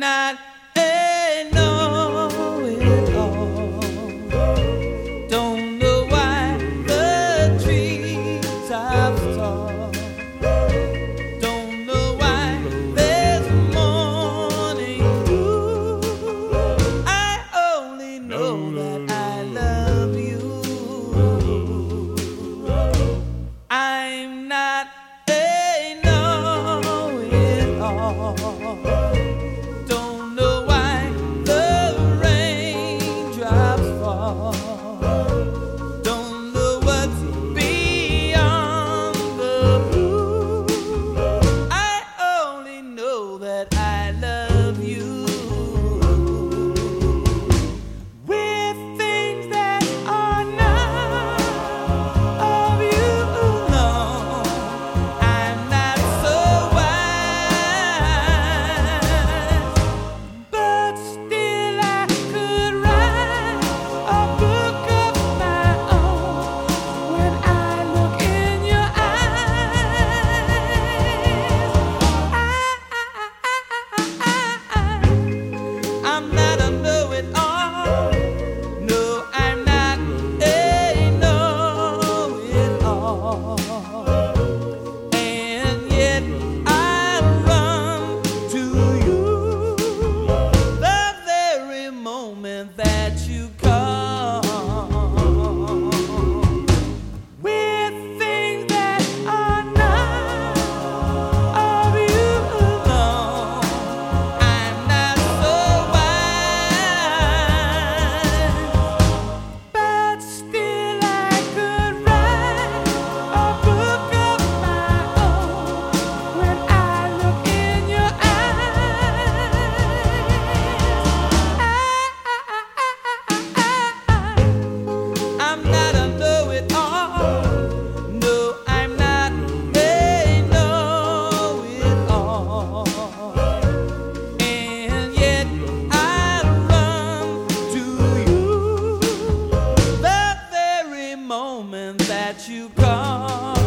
not a know-it-all. Don't know why the trees are tall. Don't know why there's morning dew. I only know that I love you. I'm not a know-it-all. Don't know why the raindrops fall. Don't know what's beyond the blue. I only know that I love you. With things that are not of you alone, I'm not so wise, but still I could write a book of my own when I look in your eyes. I'm not a know-it-all. No, I'm not a know-it-all. And yet I run to you the very moment that you call. With things that are not of you alone, I'm not so wise, but still I could write a book of my own when I look in your eyes. I'm not a know-it-all. No, I'm not a know-it-all. And yet I run to you the very moment that you call.